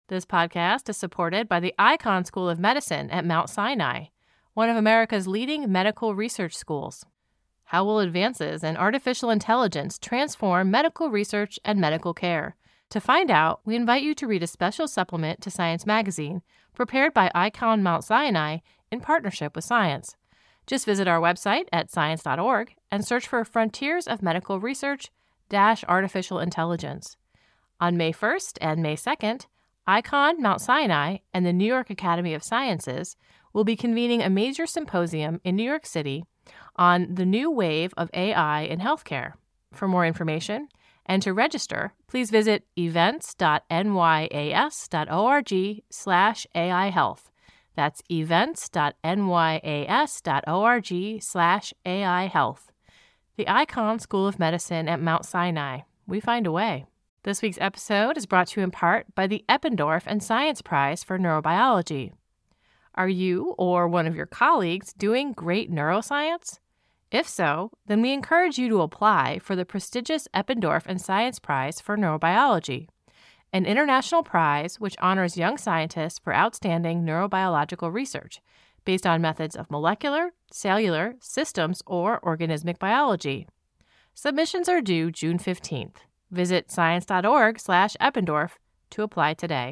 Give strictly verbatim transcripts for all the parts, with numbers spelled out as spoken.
This podcast is supported by the Icahn School of Medicine at Mount Sinai, one of America's leading medical research schools. How will advances in artificial intelligence transform medical research and medical care? To find out, we invite you to read a special supplement to Science Magazine, prepared by Icahn Mount Sinai in partnership with Science. Just visit our website at science dot org and search for Frontiers of Medical Research dash Artificial Intelligence. On May first and May second, Icahn Mount Sinai and the New York Academy of Sciences will be convening a major symposium in New York City on the new wave of A I in healthcare. For more information and to register, please visit events dot n y a s dot org slash A I health. That's events dot n y a s dot org slash A I health. The Icahn School of Medicine at Mount Sinai. We find a way. This week's episode is brought to you in part by the Eppendorf and Science Prize for Neurobiology. Are you or one of your colleagues doing great neuroscience? If so, then we encourage you to apply for the prestigious Eppendorf and Science Prize for Neurobiology, an international prize which honors young scientists for outstanding neurobiological research based on methods of molecular, cellular, systems, or organismic biology. Submissions are due June fifteenth. Visit science dot org slash Eppendorf to apply today.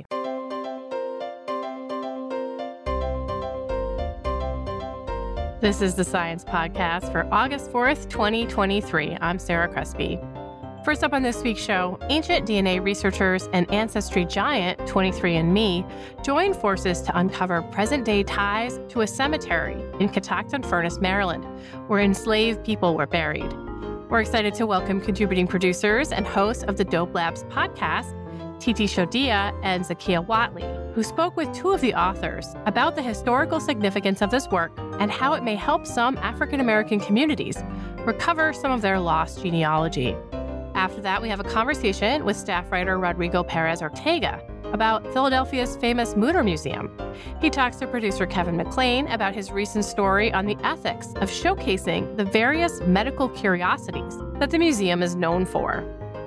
This is the Science Podcast for August fourth, twenty twenty-three. I'm Sarah Crespi. First up on this week's show, ancient D N A researchers and ancestry giant twenty-three and me joined forces to uncover present-day ties to a cemetery in Catoctin Furnace, Maryland, where enslaved people were buried. We're excited to welcome contributing producers and hosts of the Dope Labs podcast, Titi Shodiya and Zakiya Whatley, who spoke with two of the authors about the historical significance of this work and how it may help some African-American communities recover some of their lost genealogy. After that, we have a conversation with staff writer Rodrigo Perez Ortega about Philadelphia's famous Mutter Museum. He talks to producer Kevin McLean about his recent story on the ethics of showcasing the various medical curiosities that the museum is known for.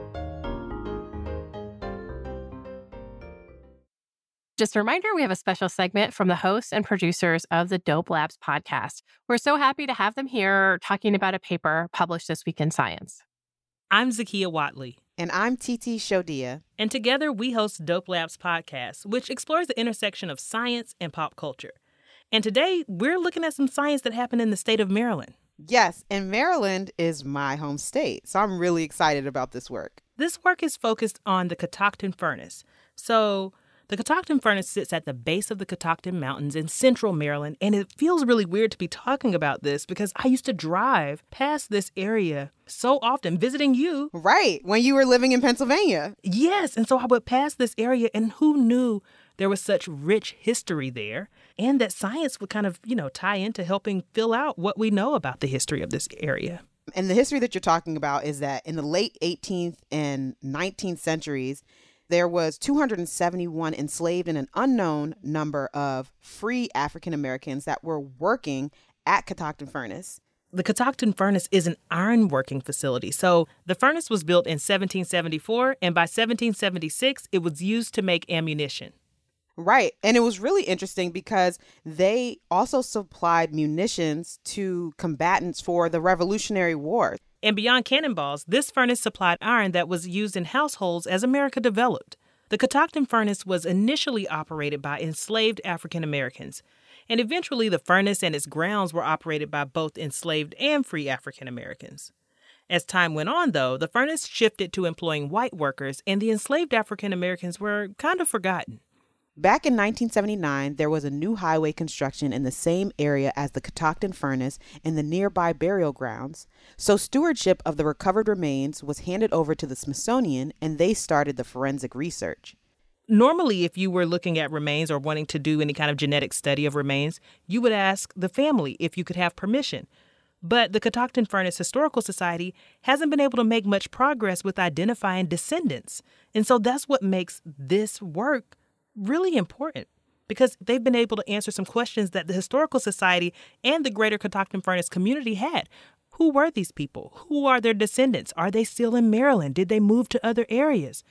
Just a reminder, we have a special segment from the hosts and producers of the Dope Labs podcast. We're so happy to have them here talking about a paper published this week in Science. I'm Zakiya Whatley. And I'm Titi Shodiya. And together we host Dope Labs podcast, which explores the intersection of science and pop culture. And today we're looking at some science that happened in the state of Maryland. Yes, and Maryland is my home state, so I'm really excited about this work. This work is focused on the Catoctin Furnace. So the Catoctin Furnace sits at the base of the Catoctin Mountains in central Maryland, and it feels really weird to be talking about this because I used to drive past this area so often, visiting you. Right, when you were living in Pennsylvania. Yes, and so I would pass this area, and who knew there was such rich history there, and that science would kind of, you know, tie into helping fill out what we know about the history of this area. And the history that you're talking about is that in the late eighteenth and nineteenth centuries, there was two hundred seventy-one enslaved and an unknown number of free African Americans that were working at Catoctin Furnace. The Catoctin Furnace is an iron-working facility. So the furnace was built in seventeen seventy-four, and by seventeen seventy-six, it was used to make ammunition. Right. And it was really interesting because they also supplied munitions to combatants for the Revolutionary War. And beyond cannonballs, this furnace supplied iron that was used in households as America developed. The Catoctin Furnace was initially operated by enslaved African Americans, and eventually the furnace and its grounds were operated by both enslaved and free African Americans. As time went on, though, the furnace shifted to employing white workers, and the enslaved African Americans were kind of forgotten. Back in nineteen seventy-nine, there was a new highway construction in the same area as the Catoctin Furnace and the nearby burial grounds. So stewardship of the recovered remains was handed over to the Smithsonian, and they started the forensic research. Normally, if you were looking at remains or wanting to do any kind of genetic study of remains, you would ask the family if you could have permission. But the Catoctin Furnace Historical Society hasn't been able to make much progress with identifying descendants. And so that's what makes this work really important, because they've been able to answer some questions that the Historical Society and the greater Catoctin Furnace community had. Who were these people? Who are their descendants? Are they still in Maryland? Did they move to other areas?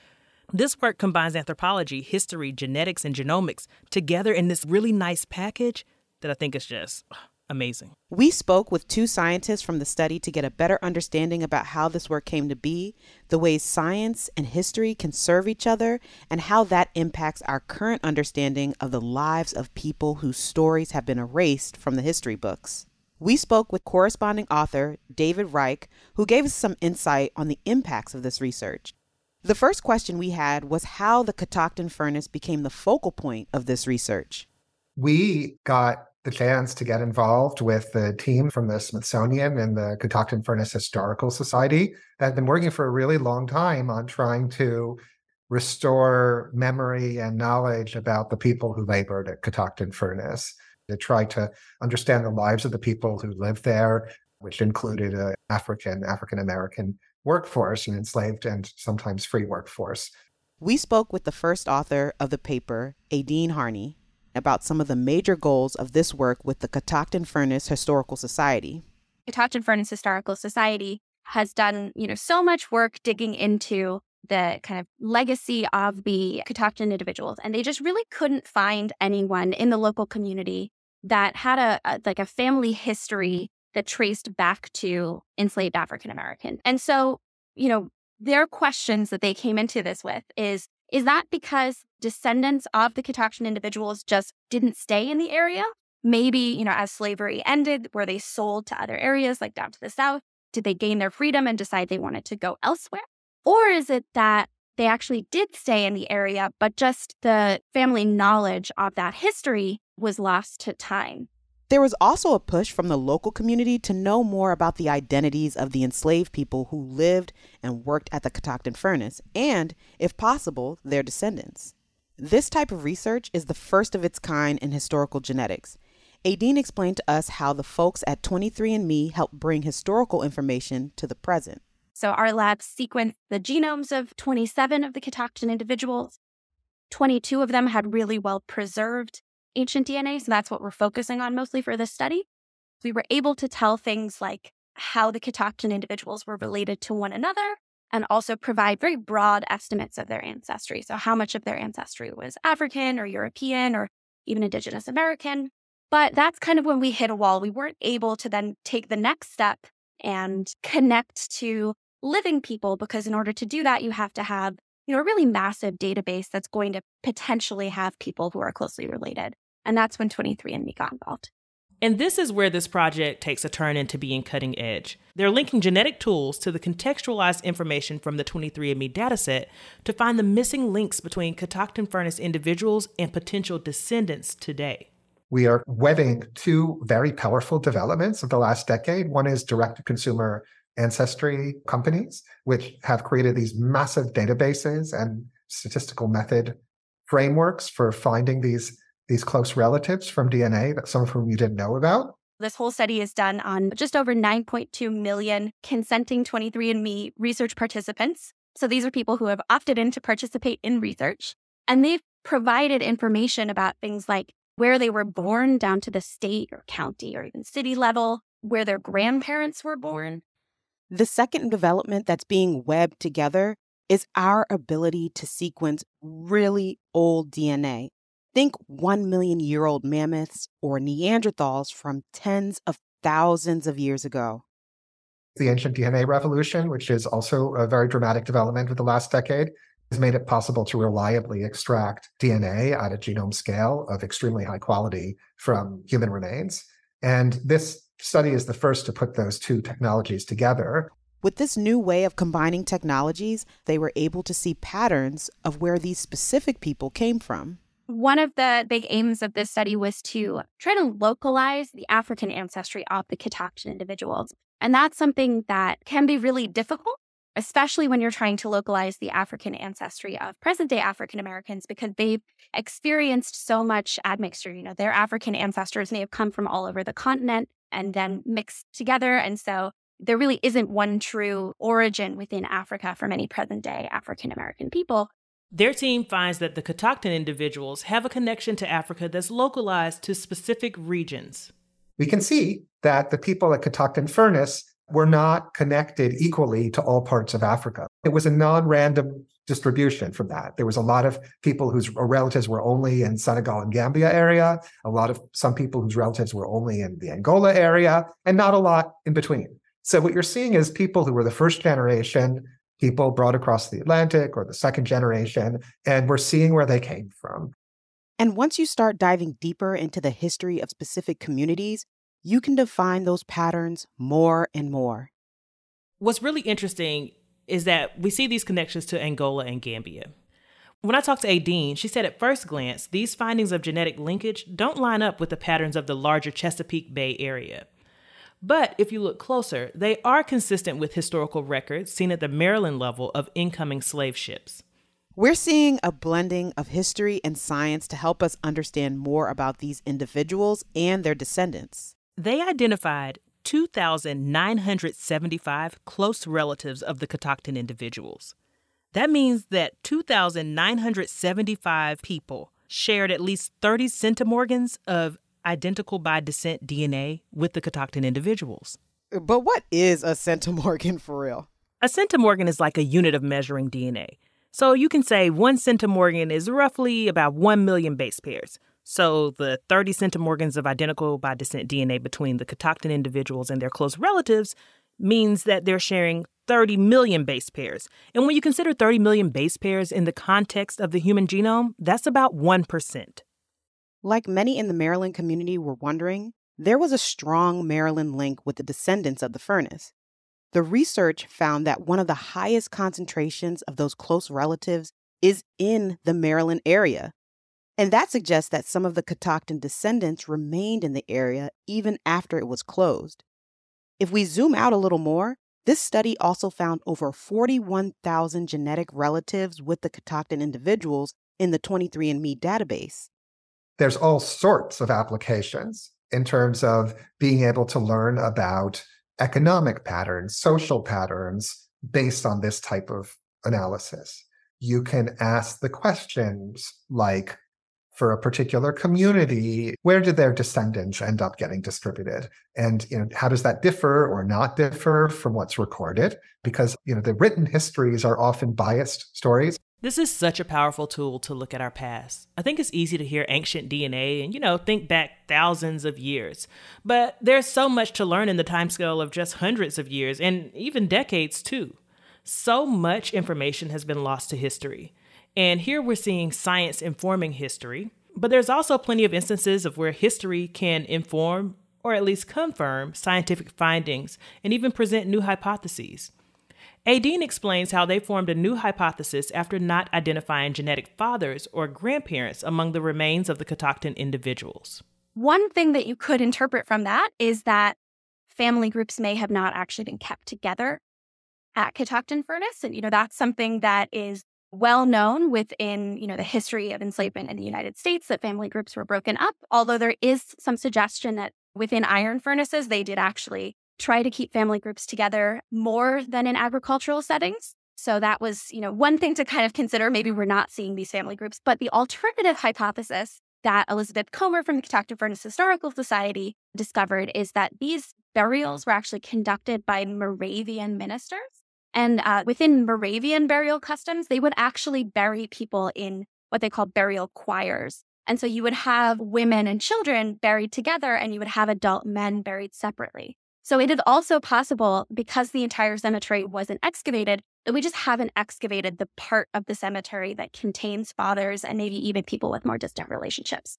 This work combines anthropology, history, genetics, and genomics together in this really nice package that I think is just amazing. We spoke with two scientists from the study to get a better understanding about how this work came to be, the ways science and history can serve each other, and how that impacts our current understanding of the lives of people whose stories have been erased from the history books. We spoke with corresponding author David Reich, who gave us some insight on the impacts of this research. The first question we had was how the Catoctin Furnace became the focal point of this research. We got the chance to get involved with the team from the Smithsonian and the Catoctin Furnace Historical Society that had been working for a really long time on trying to restore memory and knowledge about the people who labored at Catoctin Furnace. They tried to understand the lives of the people who lived there, which included an African, African-American workforce, an enslaved and sometimes free workforce. We spoke with the first author of the paper, Aideen Harney, about some of the major goals of this work with the Catoctin Furnace Historical Society. Catoctin Furnace Historical Society has done, you know, so much work digging into the kind of legacy of the Catoctin individuals, and they just really couldn't find anyone in the local community that had a, a like a family history that traced back to enslaved African American. And so, you know, their questions that they came into this with is, is that because descendants of the Catoctin individuals just didn't stay in the area? Maybe, you know, as slavery ended, were they sold to other areas, like down to the south? Did they gain their freedom and decide they wanted to go elsewhere? Or is it that they actually did stay in the area, but just the family knowledge of that history was lost to time? There was also a push from the local community to know more about the identities of the enslaved people who lived and worked at the Catoctin Furnace and, if possible, their descendants. This type of research is the first of its kind in historical genetics. Aideen explained to us how the folks at twenty-three and me helped bring historical information to the present. So our lab sequenced the genomes of twenty-seven of the Catoctin individuals. twenty-two of them had really well-preserved ancient D N A, so that's what we're focusing on mostly for this study. We were able to tell things like how the Catoctin individuals were related to one another and also provide very broad estimates of their ancestry. So how much of their ancestry was African or European or even Indigenous American. But that's kind of when we hit a wall. We weren't able to then take the next step and connect to living people, because in order to do that, you have to have, you know, a really massive database that's going to potentially have people who are closely related. And that's when twenty-three and me got involved. And this is where this project takes a turn into being cutting edge. They're linking genetic tools to the contextualized information from the twenty-three and me dataset to find the missing links between Catoctin Furnace individuals and potential descendants today. We are webbing two very powerful developments of the last decade. One is direct-to-consumer ancestry companies, which have created these massive databases and statistical method frameworks for finding these, these close relatives from D N A that some of whom you didn't know about. This whole study is done on just over nine point two million consenting twenty-three and me research participants. So these are people who have opted in to participate in research. And they've provided information about things like where they were born down to the state or county or even city level, where their grandparents were born. The second development that's being webbed together is our ability to sequence really old D N A. Think one million year old mammoths or Neanderthals from tens of thousands of years ago. The ancient D N A revolution, which is also a very dramatic development of the last decade, has made it possible to reliably extract D N A at a genome scale of extremely high quality from human remains. And this study is the first to put those two technologies together. With this new way of combining technologies, they were able to see patterns of where these specific people came from. One of the big aims of this study was to try to localize the African ancestry of the Catoctin individuals. And that's something that can be really difficult, especially when you're trying to localize the African ancestry of present-day African Americans, because they've experienced so much admixture. You know, their African ancestors may have come from all over the continent and then mixed together. And so there really isn't one true origin within Africa for many present-day African American people. Their team finds that the Catoctin individuals have a connection to Africa that's localized to specific regions. We can see that the people at Catoctin Furnace were not connected equally to all parts of Africa. It was a non-random distribution from that. There was a lot of people whose relatives were only in Senegal and Gambia area, a lot of some people whose relatives were only in the Angola area, and not a lot in between. So what you're seeing is people who were the first generation, people brought across the Atlantic, or the second generation, and we're seeing where they came from. And once you start diving deeper into the history of specific communities, you can define those patterns more and more. What's really interesting is that we see these connections to Angola and Gambia. When I talked to Aideen, she said at first glance, these findings of genetic linkage don't line up with the patterns of the larger Chesapeake Bay area. But if you look closer, they are consistent with historical records seen at the Maryland level of incoming slave ships. We're seeing a blending of history and science to help us understand more about these individuals and their descendants. They identified two thousand nine hundred seventy-five close relatives of the Catoctin individuals. That means that two thousand nine hundred seventy-five people shared at least thirty centimorgans of identical by descent D N A with the Catoctin individuals. But what is a centimorgan for real? A centimorgan is like a unit of measuring D N A. So you can say one centimorgan is roughly about one million base pairs. So the thirty centimorgans of identical by descent D N A between the Catoctin individuals and their close relatives means that they're sharing thirty million base pairs. And when you consider thirty million base pairs in the context of the human genome, that's about one percent. Like many in the Maryland community were wondering, there was a strong Maryland link with the descendants of the Furness. The research found that one of the highest concentrations of those close relatives is in the Maryland area. And that suggests that some of the Catoctin descendants remained in the area even after it was closed. If we zoom out a little more, this study also found over forty-one thousand genetic relatives with the Catoctin individuals in the twenty-three and me database. There's all sorts of applications in terms of being able to learn about economic patterns, social patterns based on this type of analysis. You can ask the questions like, for a particular community, where did their descendants end up getting distributed? And you know, how does that differ or not differ from what's recorded? Because you know, the written histories are often biased stories. This is such a powerful tool to look at our past. I think it's easy to hear ancient D N A and, you know, think back thousands of years. But there's so much to learn in the timescale of just hundreds of years and even decades, too. So much information has been lost to history. And here we're seeing science informing history, but there's also plenty of instances of where history can inform or at least confirm scientific findings and even present new hypotheses. Aideen explains how they formed a new hypothesis after not identifying genetic fathers or grandparents among the remains of the Catoctin individuals. One thing that you could interpret from that is that family groups may have not actually been kept together at Catoctin Furness. And, you know, that's something that is well known within, you know, the history of enslavement in the United States, that family groups were broken up, although there is some suggestion that within iron furnaces, they did actually try to keep family groups together more than in agricultural settings. So that was, you know, one thing to kind of consider. Maybe we're not seeing these family groups, but the alternative hypothesis that Elizabeth Comer from the Catoctin Furness Historical Society discovered is that these burials were actually conducted by Moravian ministers. And uh, within Moravian burial customs, they would actually bury people in what they call burial choirs. And so you would have women and children buried together, and you would have adult men buried separately. So it is also possible, because the entire cemetery wasn't excavated, that we just haven't excavated the part of the cemetery that contains fathers and maybe even people with more distant relationships.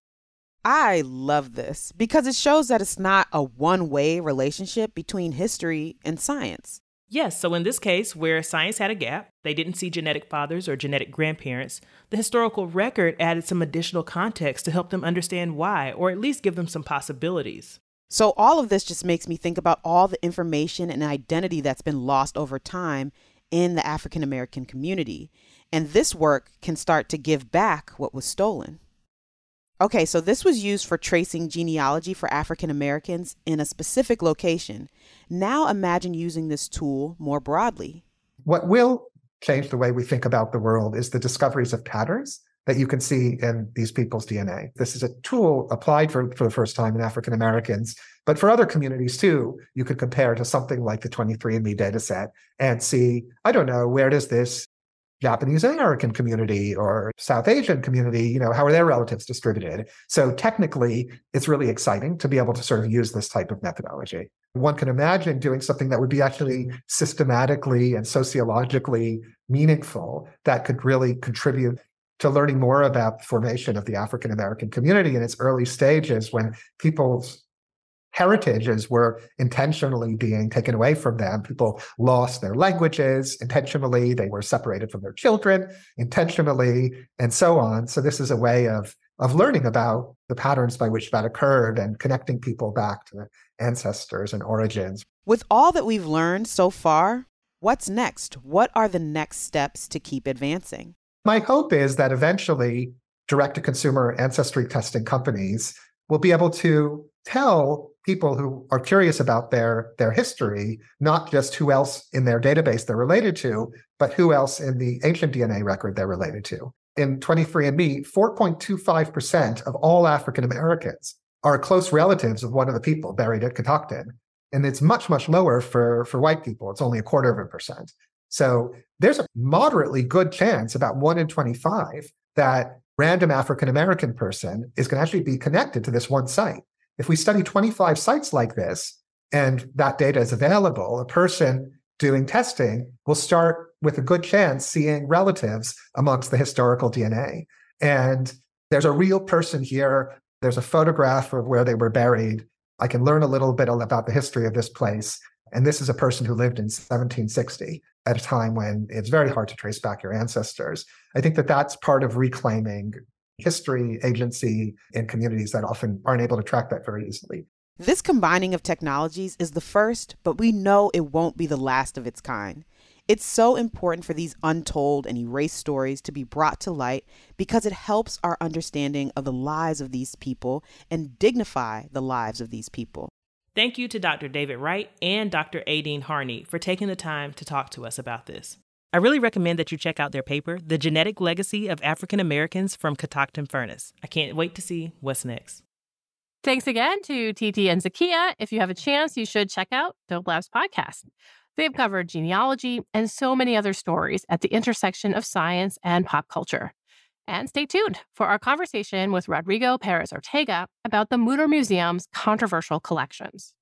I love this because it shows that it's not a one-way relationship between history and science. Yes, so in this case, where science had a gap, they didn't see genetic fathers or genetic grandparents, the historical record added some additional context to help them understand why, or at least give them some possibilities. So all of this just makes me think about all the information and identity that's been lost over time in the African American community. And this work can start to give back what was stolen. Okay, so this was used for tracing genealogy for African Americans in a specific location. Now imagine using this tool more broadly. What will change the way we think about the world is the discoveries of patterns that you can see in these people's D N A. This is a tool applied for, for the first time in African Americans, but for other communities too, you could compare to something like the twenty-three and me data set and see, I don't know, where does this Japanese American community or South Asian community, you know, how are their relatives distributed? So technically, it's really exciting to be able to sort of use this type of methodology. One can imagine doing something that would be actually systematically and sociologically meaningful that could really contribute to learning more about the formation of the African American community in its early stages when people's heritages were intentionally being taken away from them. People lost their languages intentionally. They were separated from their children intentionally, and so on. So this is a way of, of learning about the patterns by which that occurred and connecting people back to ancestors and origins. With all that we've learned so far, what's next? What are the next steps to keep advancing? My hope is that eventually direct-to-consumer ancestry testing companies will be able to tell people who are curious about their, their history, not just who else in their database they're related to, but who else in the ancient D N A record they're related to. In twenty-three and me, four point two five percent of all African Americans are close relatives of one of the people buried at Catoctin. And it's much, much lower for, for white people. It's only a quarter of a percent. So there's a moderately good chance, about one in twenty-five, that random African American person is going to actually be connected to this one site. If we study twenty-five sites like this, and that data is available, a person doing testing will start with a good chance seeing relatives amongst the historical D N A. And there's a real person here. There's a photograph of where they were buried. I can learn a little bit about the history of this place. And this is a person who lived in seventeen sixty at a time when it's very hard to trace back your ancestors. I think that that's part of reclaiming history, agency in communities that often aren't able to track that very easily. This combining of technologies is the first, but we know it won't be the last of its kind. It's so important for these untold and erased stories to be brought to light because it helps our understanding of the lives of these people and dignify the lives of these people. Thank you to Doctor David Wright and Doctor Aideen Harney for taking the time to talk to us about this. I really recommend that you check out their paper, The Genetic Legacy of African Americans from Catoctin Furnace. I can't wait to see what's next. Thanks again to Titi and Zakia. If you have a chance, you should check out Dope Labs podcast. They've covered genealogy and so many other stories at the intersection of science and pop culture. And stay tuned for our conversation with Rodrigo Perez Ortega about the Mütter Museum's controversial collections.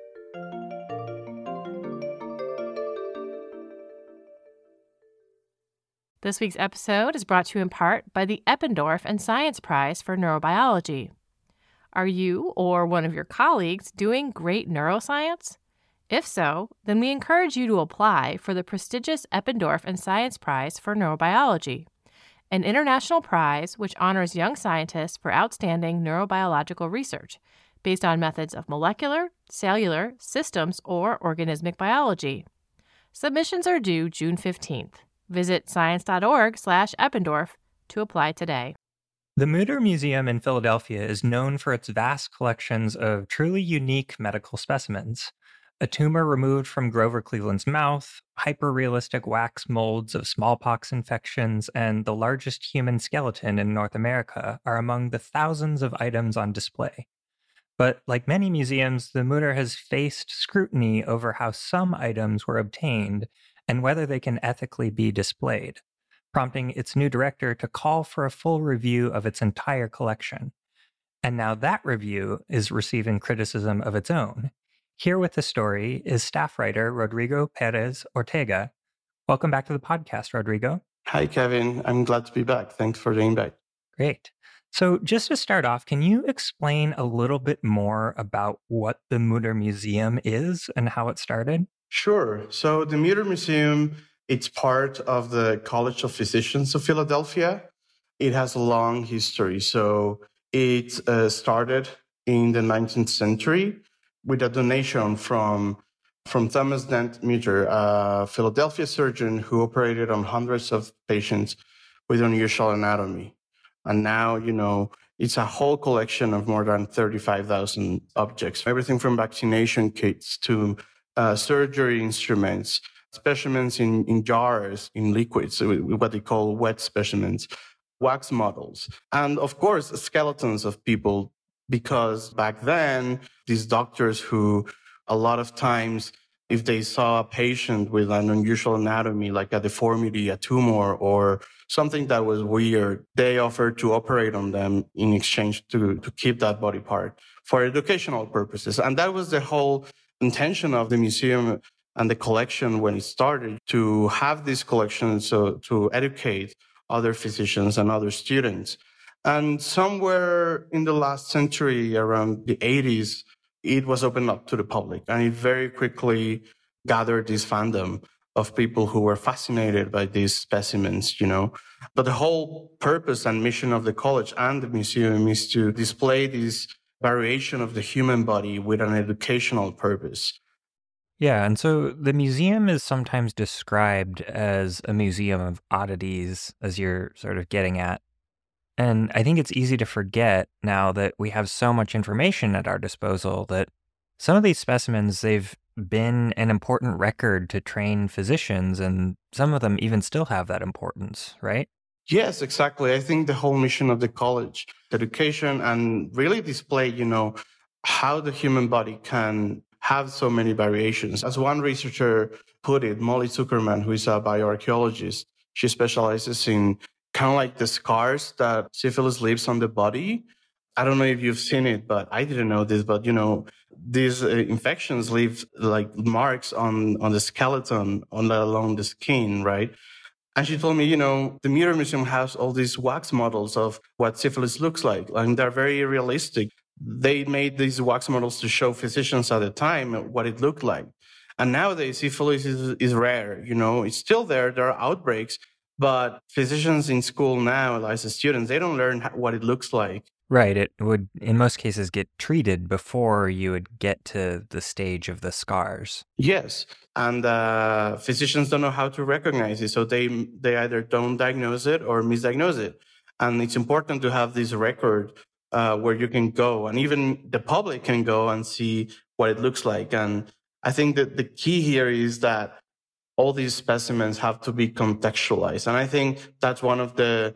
This week's episode is brought to you in part by the Eppendorf and Science Prize for Neurobiology. Are you or one of your colleagues doing great neuroscience? If so, then we encourage you to apply for the prestigious Eppendorf and Science Prize for Neurobiology, an international prize which honors young scientists for outstanding neurobiological research based on methods of molecular, cellular, systems, or organismic biology. Submissions are due June fifteenth. Visit science.org slash Eppendorf to apply today. The Mütter Museum in Philadelphia is known for its vast collections of truly unique medical specimens. A tumor removed from Grover Cleveland's mouth, hyper-realistic wax molds of smallpox infections, and the largest human skeleton in North America are among the thousands of items on display. But like many museums, the Mütter has faced scrutiny over how some items were obtained and whether they can ethically be displayed, prompting its new director to call for a full review of its entire collection. And now that review is receiving criticism of its own. Here with the story is staff writer Rodrigo Perez Ortega. Welcome back to the podcast, Rodrigo. Hi, Kevin. I'm glad to be back. Thanks for the invite. Great. So just to start off, can you explain a little bit more about what the Mütter Museum is and how it started? Sure. So the Mütter Museum, it's part of the College of Physicians of Philadelphia. It has a long history. So it uh, started in the nineteenth century with a donation from, from Thomas Dent Mütter, a Philadelphia surgeon who operated on hundreds of patients with unusual anatomy. And now, you know, it's a whole collection of more than thirty-five thousand objects, everything from vaccination kits to uh, surgery instruments, specimens in, in jars, in liquids, what they call wet specimens, wax models, and of course, skeletons of people, because back then, these doctors who a lot of times if they saw a patient with an unusual anatomy, like a deformity, a tumor, or something that was weird, they offered to operate on them in exchange to, to keep that body part for educational purposes. And that was the whole intention of the museum and the collection when it started, to have this collection so to educate other physicians and other students. And somewhere in the last century, around the eighties, it was opened up to the public, and it very quickly gathered this fandom of people who were fascinated by these specimens, you know. But the whole purpose and mission of the college and the museum is to display this variation of the human body with an educational purpose. Yeah, and so the museum is sometimes described as a museum of oddities, as you're sort of getting at. And I think it's easy to forget now that we have so much information at our disposal that some of these specimens, they've been an important record to train physicians, and some of them even still have that importance, right? Yes, exactly. I think the whole mission of the college, education, and really display, you know, how the human body can have so many variations. As one researcher put it, Molly Zuckerman, who is a bioarchaeologist, she specializes in kind of like the scars that syphilis leaves on the body. I don't know if you've seen it, but I didn't know this, but you know, these uh, infections leave like marks on, on the skeleton, on let alone the skin, right? And she told me, you know, the Muir Museum has all these wax models of what syphilis looks like, and they're very realistic. They made these wax models to show physicians at the time what it looked like. And nowadays, syphilis is, is rare, you know, it's still there, there are outbreaks, but physicians in school now, as the students, they don't learn what it looks like. Right. It would, in most cases, get treated before you would get to the stage of the scars. Yes. And uh, physicians don't know how to recognize it. So they, they either don't diagnose it or misdiagnose it. And it's important to have this record uh, where you can go, and even the public can go and see what it looks like. And I think that the key here is that all these specimens have to be contextualized. And I think that's one of the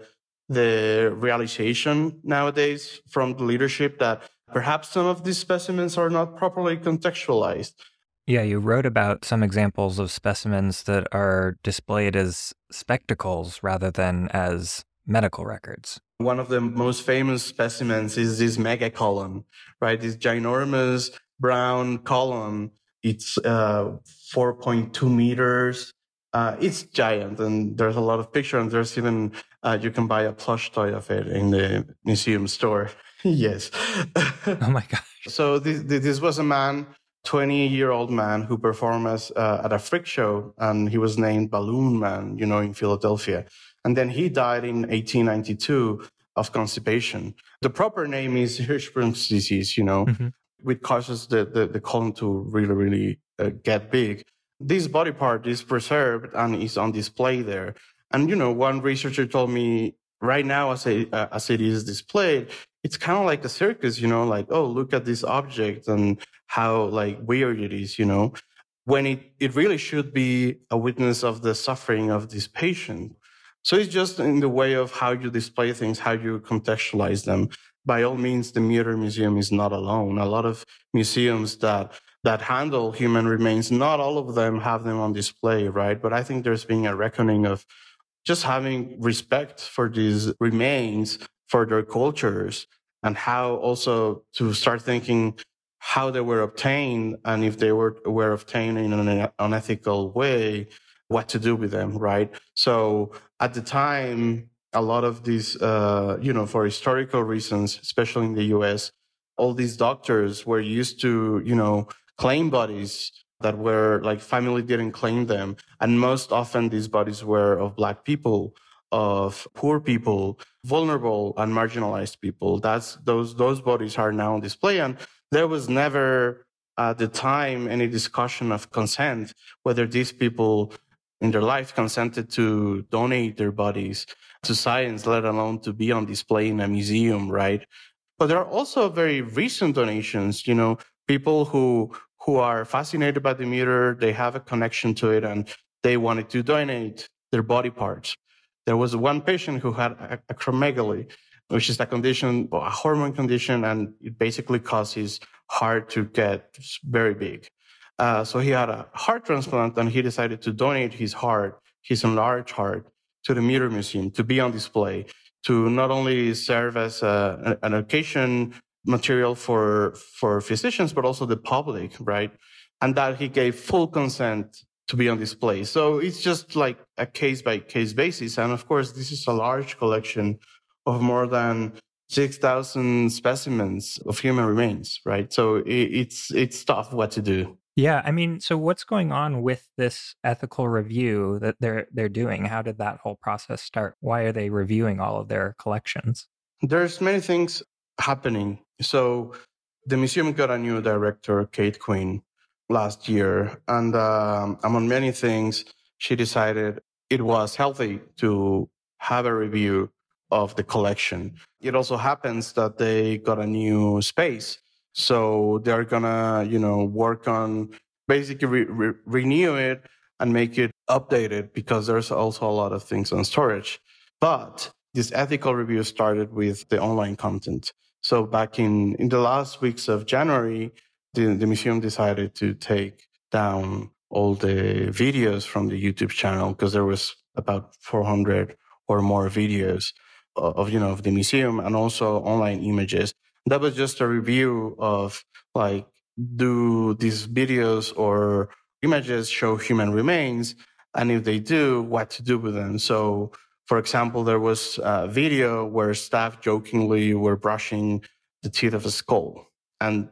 the realization nowadays from the leadership, that perhaps some of these specimens are not properly contextualized. Yeah, you wrote about some examples of specimens that are displayed as spectacles rather than as medical records. One of the most famous specimens is this mega colon, right? This ginormous brown colon. It's uh, four point two meters. Uh, it's giant, and there's a lot of pictures, and there's even, uh, you can buy a plush toy of it in the museum store. Yes. Oh my gosh. So this, this was a man, twenty-year-old man who performed as, uh, at a freak show, and he was named Balloon Man, you know, in Philadelphia. And then he died in eighteen ninety-two of constipation. The proper name is Hirschsprung's disease, you know, mm-hmm. which causes the, the, the colon to really, really uh, get big. This body part is preserved and is on display there. And, you know, one researcher told me right now, as, a, uh, as it is displayed, it's kind of like a circus, you know, like, oh, look at this object and how like weird it is, you know, when it, it really should be a witness of the suffering of this patient. So it's just in the way of how you display things, how you contextualize them. By all means, the Muir Museum is not alone. A lot of museums that that handle human remains, not all of them have them on display, right? But I think there's been a reckoning of just having respect for these remains, for their cultures, and how also to start thinking how they were obtained, and if they were, were obtained in an unethical way, what to do with them, right? So at the time, a lot of these, uh, you know, for historical reasons, especially in the U S, all these doctors were used to, you know, claim bodies that were like family didn't claim them. And most often these bodies were of Black people, of poor people, vulnerable and marginalized people. That's those, those bodies are now on display. And there was never at the time any discussion of consent, whether these people in their life consented to donate their bodies to science, let alone to be on display in a museum, right? But there are also very recent donations, you know, people who who are fascinated by the Muir, they have a connection to it, and they wanted to donate their body parts. There was one patient who had acromegaly, which is a condition, a hormone condition, and it basically causes heart to get very big. Uh, so he had a heart transplant, and he decided to donate his heart, his enlarged heart, to the Muir Museum to be on display, to not only serve as a, an education material for for physicians, but also the public, right? And that he gave full consent to be on display. So it's just like a case by case basis. And of course, this is a large collection of more than six thousand specimens of human remains, right? So it, it's it's tough what to do. Yeah, I mean, so what's going on with this ethical review that they're they're doing? How did that whole process start? Why are they reviewing all of their collections? There's many things happening. So the museum got a new director, Kate Quinn, last year, and um, among many things, she decided it was healthy to have a review of the collection. It also happens that they got a new space. So they're gonna, you know, work on basically re- re- renew it and make it updated, because there's also a lot of things on storage. But this ethical review started with the online content. So back in, in the last weeks of January, the, the museum decided to take down all the videos from the YouTube channel, because there was about four hundred or more videos of, you know, of the museum, and also online images. That was just a review of, like, do these videos or images show human remains? And if they do, what to do with them? So, for example, there was a video where staff jokingly were brushing the teeth of a skull. And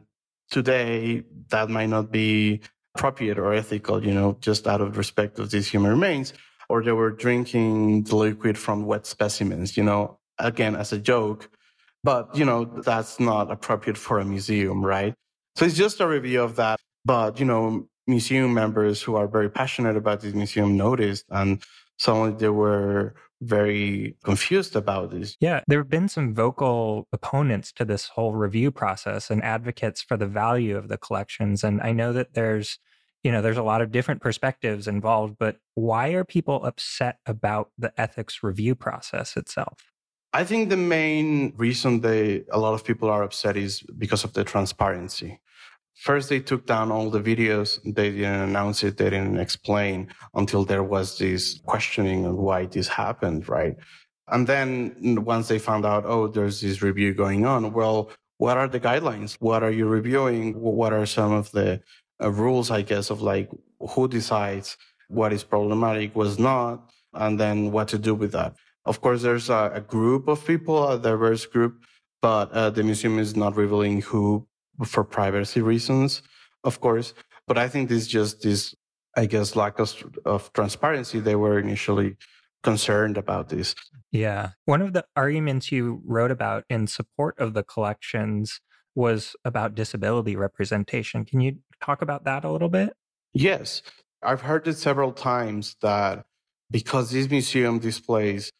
today, that might not be appropriate or ethical, you know, just out of respect of these human remains. Or they were drinking the liquid from wet specimens, you know, again, as a joke. But, you know, that's not appropriate for a museum, right? So it's just a review of that. But, you know, museum members who are very passionate about this museum noticed, and suddenly they were very confused about this. Yeah, there have been some vocal opponents to this whole review process and advocates for the value of the collections. And I know that there's, you know, there's a lot of different perspectives involved, but why are people upset about the ethics review process itself? I think the main reason they a lot of people are upset is because of the transparency. First, they took down all the videos. They didn't announce it. They didn't explain until there was this questioning of why this happened, right? And then once they found out, oh, there's this review going on, well, what are the guidelines? What are you reviewing? What are some of the uh, rules, I guess, of like who decides what is problematic, what's not, and then what to do with that? Of course, there's a, a group of people, a diverse group, but uh, the museum is not revealing who for privacy reasons, of course. But I think this just this, I guess, lack of, of transparency. They were initially concerned about this. Yeah. One of the arguments you wrote about in support of the collections was about disability representation. Can you talk about that a little bit? Yes. I've heard it several times that because this museum displays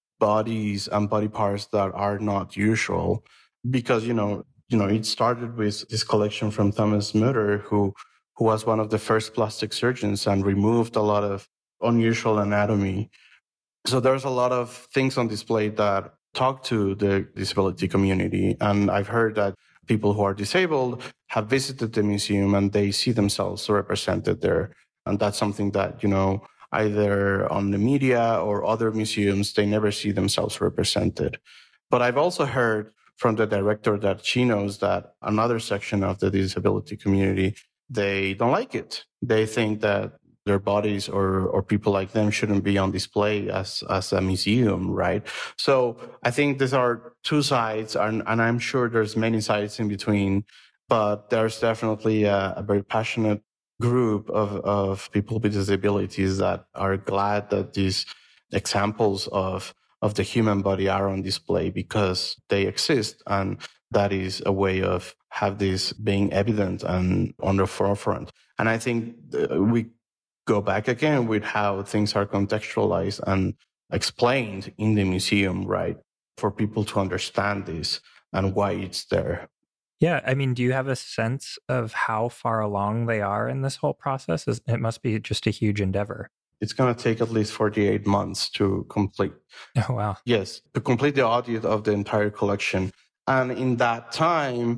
bodies and body parts that are not usual, because, you know, you know, it started with this collection from Thomas Mutter, who, who was one of the first plastic surgeons and removed a lot of unusual anatomy. So there's a lot of things on display that talk to the disability community. And I've heard that people who are disabled have visited the museum and they see themselves represented there. And that's something that, you know, either on the media or other museums, they never see themselves represented. But I've also heard from the director that she knows that another section of the disability community, they don't like it. They think that their bodies or or people like them shouldn't be on display as, as a museum, right? So I think these are two sides, and, and I'm sure there's many sides in between, but there's definitely a, a very passionate group of, of people with disabilities that are glad that these examples of, of the human body are on display because they exist. And that is a way of have this being evident and on the forefront. And I think we go back again with how things are contextualized and explained in the museum, right? For people to understand this and why it's there. Yeah, I mean, do you have a sense of how far along they are in this whole process? It must be just a huge endeavor. It's going to take at least forty-eight months to complete. Oh, wow. Yes, to complete the audit of the entire collection. And in that time,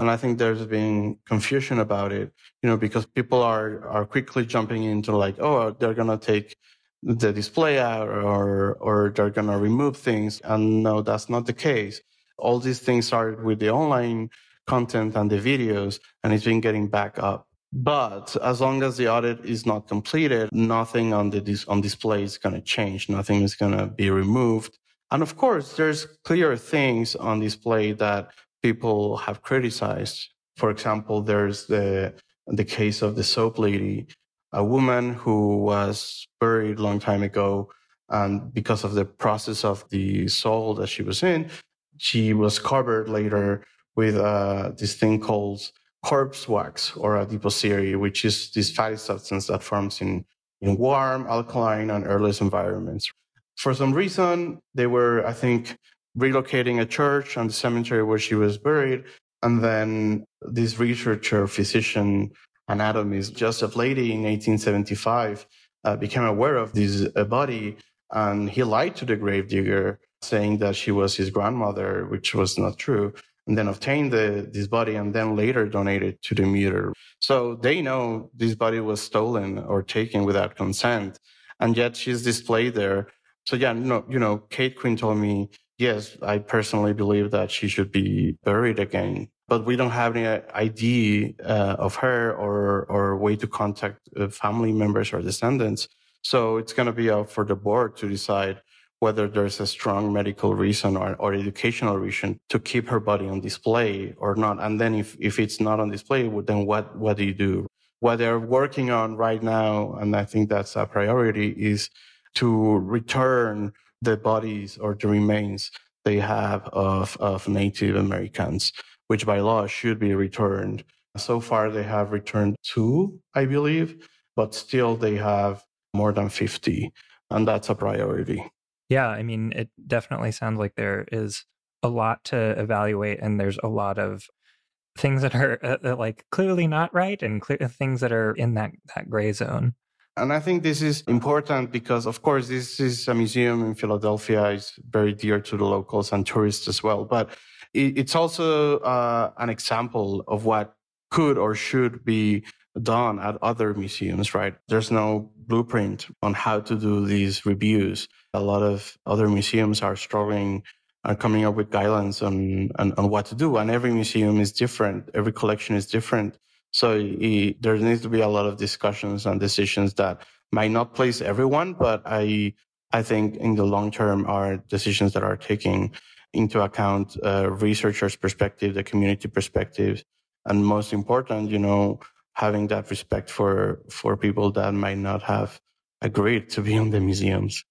And I think there's been confusion about it, you know, because people are, are quickly jumping into like, oh, they're going to take the display out or, or they're going to remove things. And no, that's not the case. All these things started with the online content and the videos, and it's been getting back up. But as long as the audit is not completed, nothing on the dis- on display is going to change. Nothing is going to be removed. And of course, there's clear things on display that people have criticized. For example, there's the the case of the soap lady, a woman who was buried a long time ago, and because of the process of the soul that she was in, she was covered later with uh, this thing called corpse wax or adipocere, which is this fatty substance that forms in, in warm, alkaline, and airless environments. For some reason, they were, I think, relocating a church and the cemetery where she was buried. And then this researcher, physician, anatomist, Joseph Leidy in eighteen seventy-five uh, became aware of this uh, body, and he lied to the gravedigger, saying that she was his grandmother, which was not true, and then obtained the, this body and then later donated to the Mutter. So they know this body was stolen or taken without consent, and yet she's displayed there. So yeah, no, you know, Kate Quinn told me, yes, I personally believe that she should be buried again, but we don't have any I D uh, of her or or way to contact uh, family members or descendants. So it's going to be up for the board to decide whether there's a strong medical reason or, or educational reason to keep her body on display or not. And then if, if it's not on display, then what, what do you do? What they're working on right now, and I think that's a priority, is to return the bodies or the remains they have of, of Native Americans, which by law should be returned. So far, they have returned two, I believe, but still they have more than fifty, and that's a priority. Yeah, I mean, it definitely sounds like there is a lot to evaluate, and there's a lot of things that are uh, like clearly not right, and clear, things that are in that, that gray zone. And I think this is important because, of course, this is a museum in Philadelphia. It's very dear to the locals and tourists as well. But it, it's also uh, an example of what could or should be done at other museums, right? There's no blueprint on how to do these reviews. A lot of other museums are struggling and coming up with guidelines on, on, on what to do. And every museum is different. Every collection is different. So it, there needs to be a lot of discussions and decisions that might not please everyone, but I I think in the long term are decisions that are taking into account uh, researchers' perspective, the community perspectives, and most important, you know, having that respect for for people that might not have agreed to be in the museums.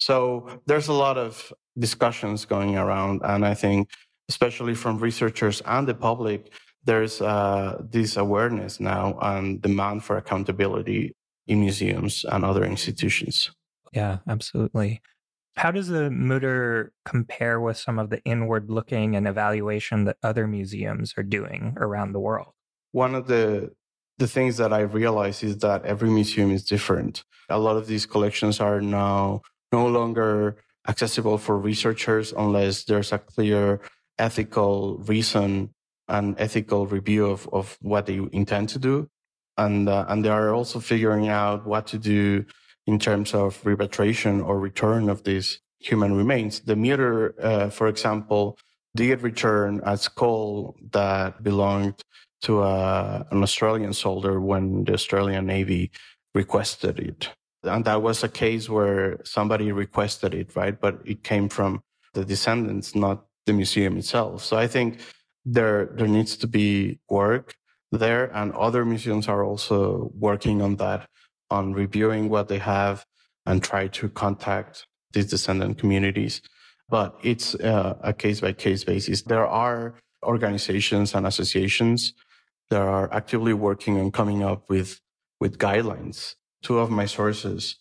So there's a lot of discussions going around, and I think especially from researchers and the public, there's uh, this awareness now and demand for accountability in museums and other institutions. Yeah, absolutely. How does the Mutter compare with some of the inward looking and evaluation that other museums are doing around the world? One of the the things that I realize is that every museum is different. A lot of these collections are now no longer accessible for researchers unless there's a clear ethical reason and ethical review of, of what they intend to do. And uh, and they are also figuring out what to do in terms of repatriation or return of these human remains. The Mutter, uh, for example, did return a skull that belonged to a, an Australian soldier when the Australian Navy requested it. And that was a case where somebody requested it, right? But it came from the descendants, not the museum itself. So I think there there needs to be work there, and other museums are also working on that, on reviewing what they have and try to contact these descendant communities. But it's uh, a case-by-case basis. There are organizations and associations that are actively working on coming up with, with guidelines. Two of my sources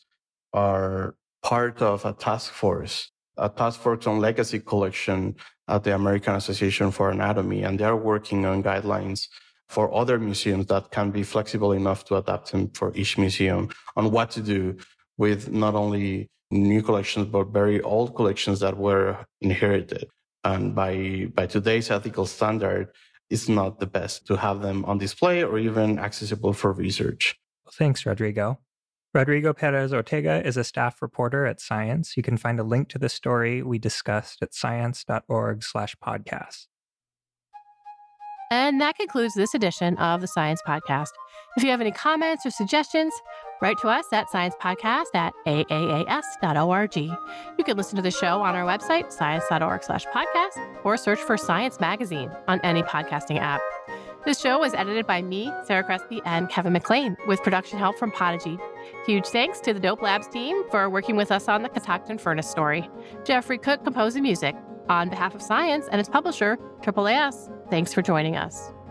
are part of a task force, a task force on legacy collection at the American Association for Anatomy, and they're working on guidelines for other museums that can be flexible enough to adapt them for each museum on what to do with not only new collections, but very old collections that were inherited. And by, by today's ethical standard, it's not the best to have them on display or even accessible for research. Thanks, Rodrigo. Rodrigo Perez Ortega is a staff reporter at Science. You can find a link to the story we discussed at science.org slash podcast. And that concludes this edition of the Science Podcast. If you have any comments or suggestions, write to us at sciencepodcast at a a a s dot org. You can listen to the show on our website, science.org slash podcast, or search for Science Magazine on any podcasting app. This show was edited by me, Sarah Crespi, and Kevin McLean, with production help from Podigy. Huge thanks to the Dope Labs team for working with us on the Catoctin Furnace story. Jeffrey Cook composed the music. On behalf of Science and its publisher, A A A S, thanks for joining us.